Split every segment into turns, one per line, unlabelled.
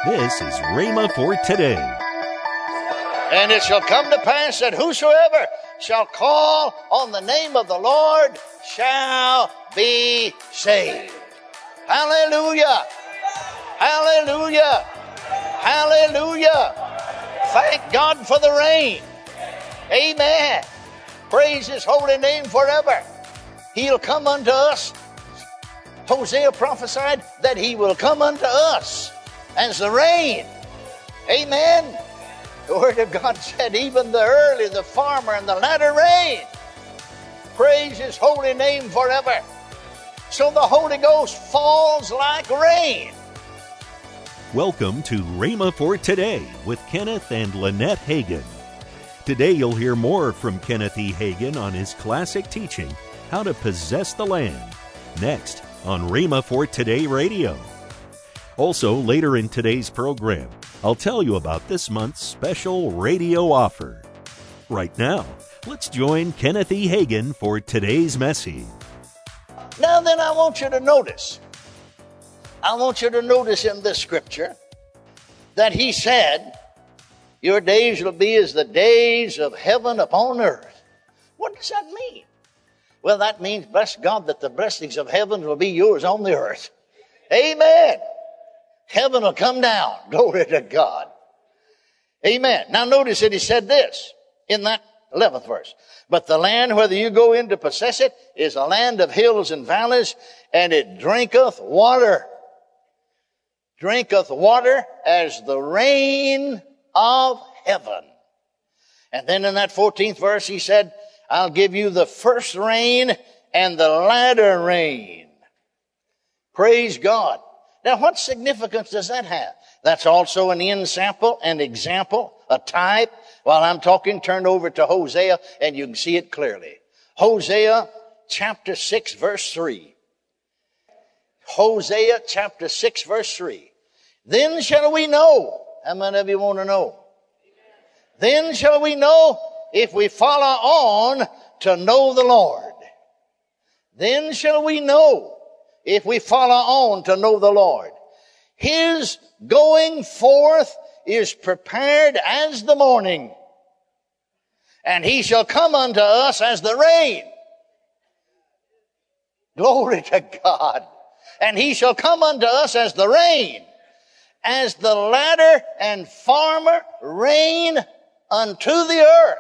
This is Rhema for today.
And it shall come to pass that whosoever shall call on the name of the Lord shall be saved. Hallelujah! Hallelujah! Hallelujah! Thank God for the rain. Amen. Praise His holy name forever. He'll come unto us. Hosea prophesied that He will come unto us as the rain. Amen. The Word of God said, even the early, the farmer, and the latter rain. Praise His holy name forever. So the Holy Ghost falls like rain.
Welcome to Rhema for Today with Kenneth and Lynette Hagin. Today you'll hear more from Kenneth E. Hagin on his classic teaching, How to Possess the Land, next on Rhema for Today Radio. Also, later in today's program, I'll tell you about this month's special radio offer. Right now, let's join Kenneth E. Hagin for today's message.
Now then, I want you to notice in this scripture that He said, your days will be as the days of heaven upon earth. What does that mean? Well, that means, bless God, that the blessings of heaven will be yours on the earth. Amen. Heaven will come down. Glory to God. Amen. Now notice that He said this in that 11th verse. But the land, whether you go in to possess it, is a land of hills and valleys, and it drinketh water. Drinketh water as the rain of heaven. And then in that 14th verse, He said, I'll give you the first rain and the latter rain. Praise God. Now, what significance does that have? That's also an ensample, an example, a type. While I'm talking, turn over to Hosea, and you can see it clearly. Hosea chapter 6, verse 3. Hosea chapter 6, verse 3. Then shall we know. How many of you want to know? Then shall we know if we follow on to know the Lord. Then shall we know if we follow on to know the Lord. His going forth is prepared as the morning, and He shall come unto us as the rain. Glory to God. And He shall come unto us as the rain, as the latter and former rain unto the earth.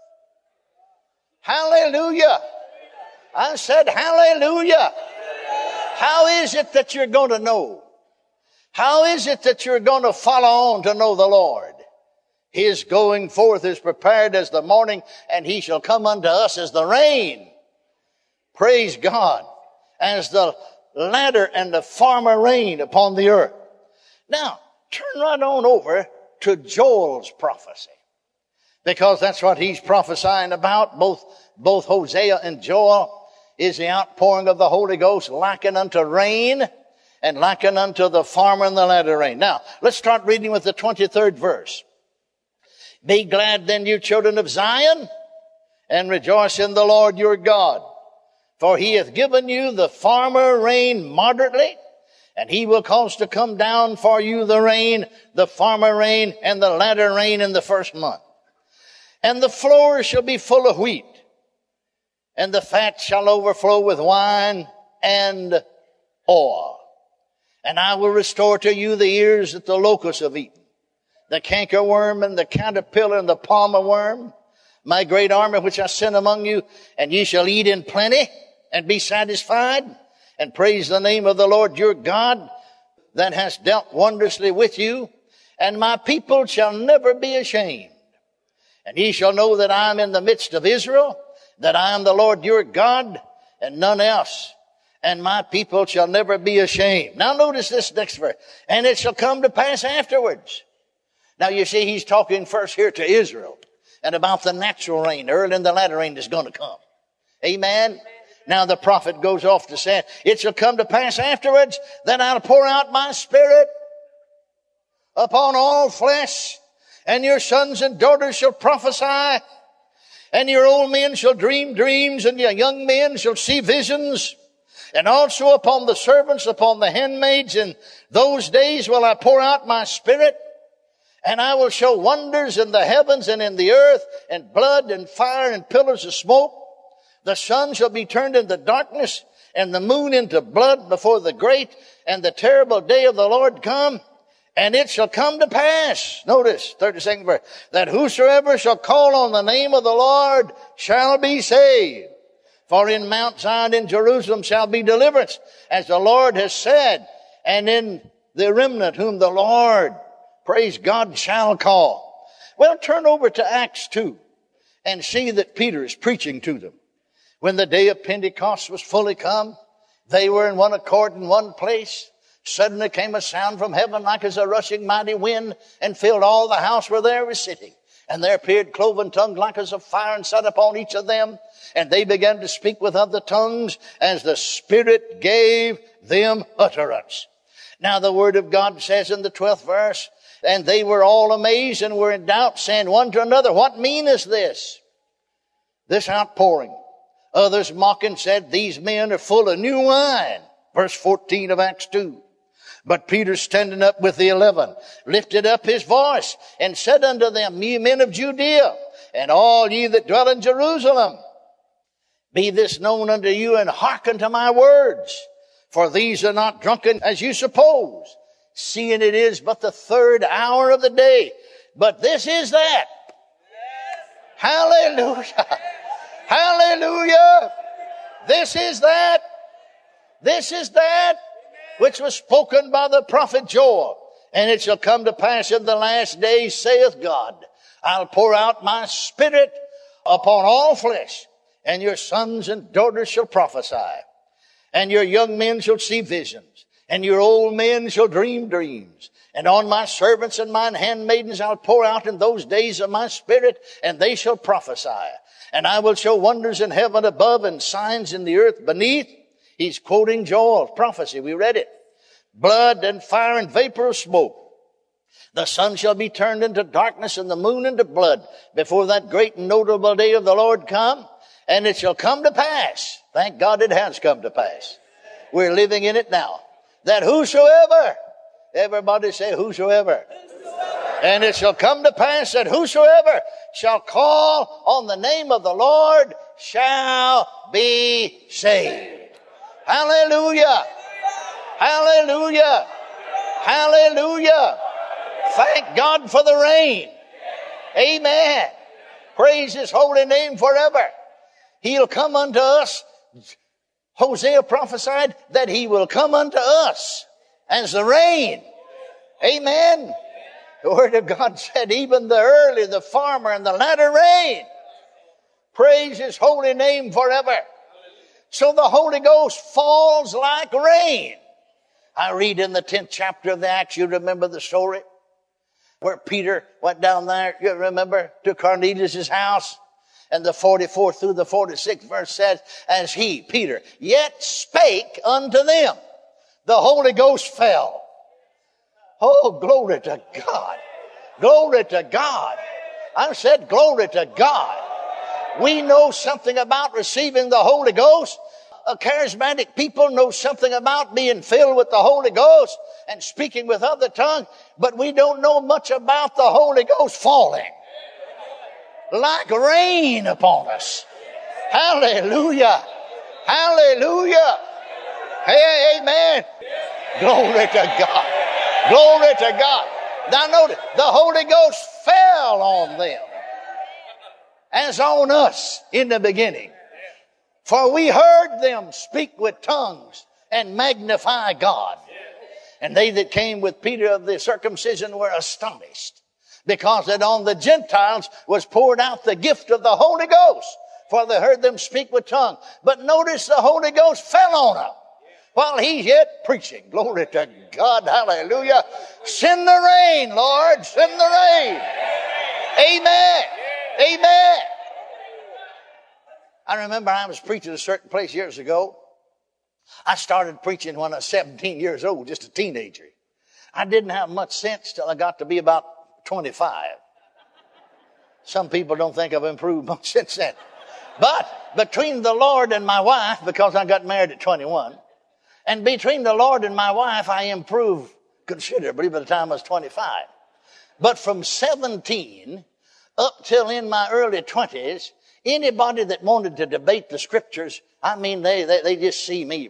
Hallelujah. I said hallelujah. How is it that you're going to know? How is it that you're going to follow on to know the Lord? His going forth is prepared as the morning, and He shall come unto us as the rain. Praise God. As the latter and the former rain upon the earth. Now, turn right on over to Joel's prophecy, because that's what he's prophesying about. Both Hosea and Joel is the outpouring of the Holy Ghost, likened unto rain and likened unto the former and the latter rain. Now, let's start reading with the 23rd verse. Be glad then, you children of Zion, and rejoice in the Lord your God. For He hath given you the former rain moderately, and He will cause to come down for you the rain, the former rain, and the latter rain in the first month. And the floor shall be full of wheat, and the fat shall overflow with wine and oil. And I will restore to you the ears that the locusts have eaten, the cankerworm and the caterpillar and the palmer worm, my great army which I sent among you, and ye shall eat in plenty and be satisfied, and praise the name of the Lord your God that has dealt wondrously with you. And my people shall never be ashamed. And ye shall know that I am in the midst of Israel, that I am the Lord your God, and none else. And my people shall never be ashamed. Now notice this next verse. And it shall come to pass afterwards. Now you see, He's talking first here to Israel, and about the natural rain, the early and the latter rain is going to come. Amen. Now the prophet goes off to say, it shall come to pass afterwards that I'll pour out my Spirit upon all flesh, and your sons and daughters shall prophesy, and your old men shall dream dreams, and your young men shall see visions. And also upon the servants, upon the handmaids, in those days will I pour out my Spirit, and I will show wonders in the heavens and in the earth, and blood and fire and pillars of smoke. The sun shall be turned into darkness, and the moon into blood before the great and the terrible day of the Lord come. And it shall come to pass, notice, 32nd verse, that whosoever shall call on the name of the Lord shall be saved. For in Mount Zion in Jerusalem shall be deliverance, as the Lord has said, and in the remnant whom the Lord, praise God, shall call. Well, turn over to Acts 2 and see that Peter is preaching to them. When the day of Pentecost was fully come, they were in one accord in one place. Suddenly came a sound from heaven like as a rushing mighty wind, and filled all the house where they were sitting. And there appeared cloven tongues like as of fire, and sat upon each of them. And they began to speak with other tongues as the Spirit gave them utterance. Now the word of God says in the 12th verse, and they were all amazed and were in doubt, saying one to another, what meaneth this outpouring? Others mocking said, these men are full of new wine. Verse 14 of Acts 2. But Peter, standing up with the 11, lifted up his voice and said unto them, ye men of Judea, and all ye that dwell in Jerusalem, be this known unto you, and hearken to my words. For these are not drunken as you suppose, seeing it is but the 3rd hour of the day. But this is that. Hallelujah. Hallelujah. This is that. This is that which was spoken by the prophet Joel. And it shall come to pass in the last days, saith God, I'll pour out my Spirit upon all flesh, and your sons and daughters shall prophesy, and your young men shall see visions, and your old men shall dream dreams. And on my servants and mine handmaidens I'll pour out in those days of my Spirit, and they shall prophesy. And I will show wonders in heaven above and signs in the earth beneath. He's quoting Joel's prophecy. We read it. Blood and fire and vapor of smoke. The sun shall be turned into darkness and the moon into blood before that great and notable day of the Lord come. And it shall come to pass. Thank God it has come to pass. We're living in it now. That whosoever, everybody say whosoever. And it shall come to pass that whosoever shall call on the name of the Lord shall be saved. Hallelujah. Hallelujah. Hallelujah. Thank God for the rain. Amen. Praise his holy name forever. He'll come unto us. Hosea prophesied that he will come unto us as the rain. Amen. The word of God said even the early, the former, and the latter rain. Praise his holy name forever. So the Holy Ghost falls like rain. I read in the 10th chapter of the Acts, you remember the story where Peter went down there, you remember, to Cornelius' house. And the 44th through the 46th verse says, as he, Peter, yet spake unto them, the Holy Ghost fell. Oh, glory to God. Glory to God. I said glory to God. We know something about receiving the Holy Ghost. Charismatic people know something about being filled with the Holy Ghost and speaking with other tongues, but we don't know much about the Holy Ghost falling like rain upon us. Hallelujah. Hallelujah. Hey, amen. Glory to God. Glory to God. Now notice, the Holy Ghost fell on them as on us in the beginning. For we heard them speak with tongues and magnify God. And they that came with Peter of the circumcision were astonished, because that on the Gentiles was poured out the gift of the Holy Ghost. For they heard them speak with tongues. But notice the Holy Ghost fell on them while he's yet preaching. Glory to God. Hallelujah. Send the rain, Lord. Send the rain. Amen. Amen. I remember I was preaching a certain place years ago. I started preaching when I was 17 years old, just a teenager. I didn't have much sense till I got to be about 25. Some people don't think I've improved much since then. But between the Lord and my wife, because I got married at 21, And between the Lord and my wife, I improved considerably by the time I was 25. But from 17 up till in my early 20s, anybody that wanted to debate the scriptures, I mean, they just see me.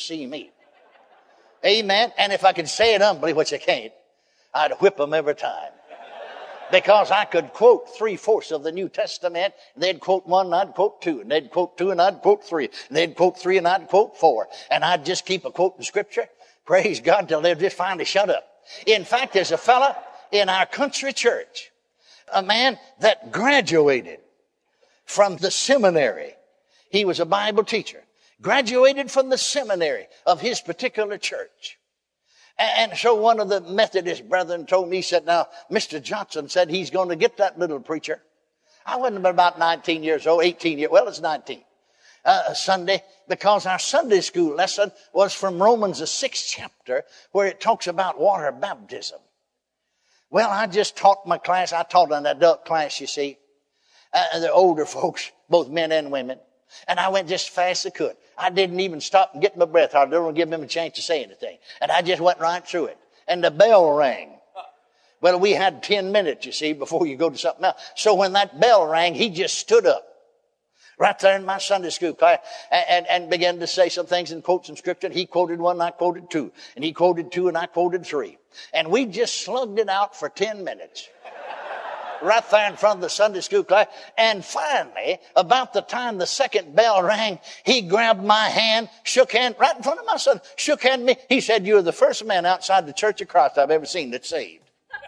Amen. And if I could say it humbly, which I can't, I'd whip them every time. Because I could quote 3/4 of the New Testament. They'd quote 1 and I'd quote 2. And they'd quote 2 and I'd quote 3. And they'd quote 3 and I'd quote 4. And I'd just keep a quoting scripture. Praise God till they'd just finally shut up. In fact, there's a fella in our country church, a man that graduated from the seminary. He was a Bible teacher. Graduated from the seminary of his particular church. And so one of the Methodist brethren told me, he said, now, Mr. Johnson said he's going to get that little preacher. I wasn't about 19 years old, 18 years, well, it's 19. Sunday, because our Sunday school lesson was from Romans, the 6th chapter, where it talks about water baptism. Well, I just taught my class. I taught an adult class, you see. The older folks, both men and women. And I went just fast as I could. I didn't even stop and get my breath. I didn't give them a chance to say anything. And I just went right through it. And the bell rang. Well, we had 10 minutes, you see, before you go to something else. So when that bell rang, he just stood up right there in my Sunday school class and began to say some things and quote some scripture. He quoted 1 and I quoted 2. And he quoted 2 and I quoted 3. And we just slugged it out for 10 minutes. Right there in front of the Sunday school class. And finally, about the time the second bell rang, he grabbed my hand, shook hand right in front of my son, shook hand with me. He said, "You're the first man outside the Church of Christ I've ever seen that's saved."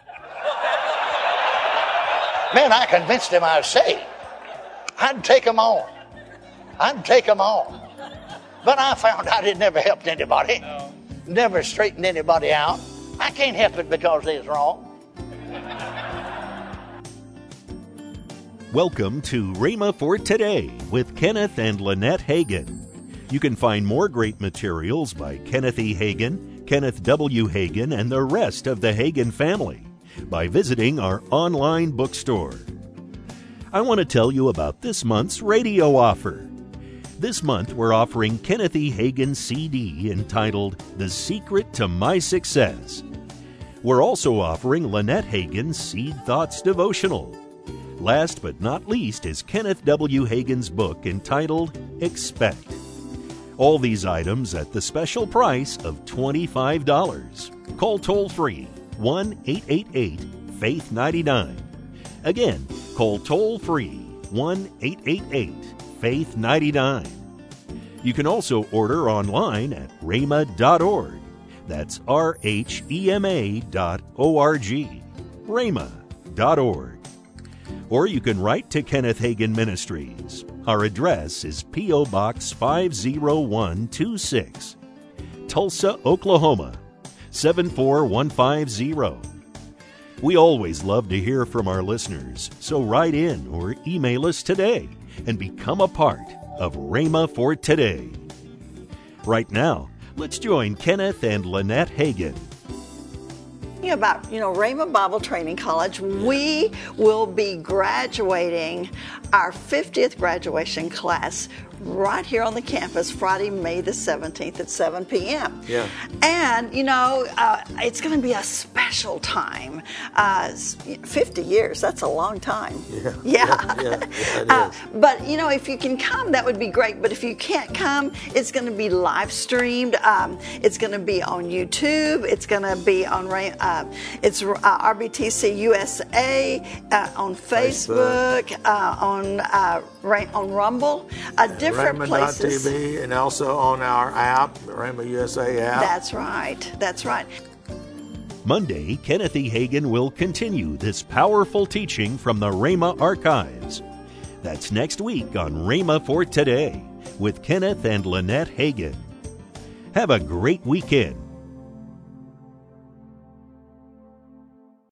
Man, I convinced him I was saved. I'd take him on. But I found out it never helped anybody. Never straightened anybody out. I can't help it because they was wrong.
Welcome to Rhema for Today with Kenneth and Lynette Hagin. You can find more great materials by Kenneth E. Hagin, Kenneth W. Hagin, and the rest of the Hagin family by visiting our online bookstore. I want to tell you about this month's radio offer. This month we're offering Kenneth E. Hagin's CD entitled The Secret to My Success. We're also offering Lynette Hagin's Seed Thoughts devotional. Last but not least is Kenneth W. Hagin's book entitled Expect. All these items at the special price of $25. Call toll-free 1-888-FAITH-99. Again, call toll-free 1-888-FAITH-99. You can also order online at rhema.org. That's rhema.org. rhema.org. Or you can write to Kenneth Hagin Ministries. Our address is P.O. Box 50126, Tulsa, Oklahoma 74150. We always love to hear from our listeners, so write in or email us today and become a part of Rhema for Today. Right now, let's join Kenneth and Lynette Hagin.
About, Rhema Bible Training College, we will be graduating our 50th graduation class right here on the campus Friday, May the 17th at 7 p.m.
Yeah.
And, it's going to be a special time. 50 years, that's a long time.
Yeah, it is.
But, if you can come, that would be great. But if you can't come, it's going to be live streamed. It's going to be on YouTube. It's going to be on RBTC USA, on Facebook, on Rumble, different places.
Rhema.tv, and also on our app, Rhema USA app.
That's right.
Monday, Kenneth E. Hagin will continue this powerful teaching from the Rhema archives. That's next week on Rhema for Today with Kenneth and Lynette Hagin. Have a great weekend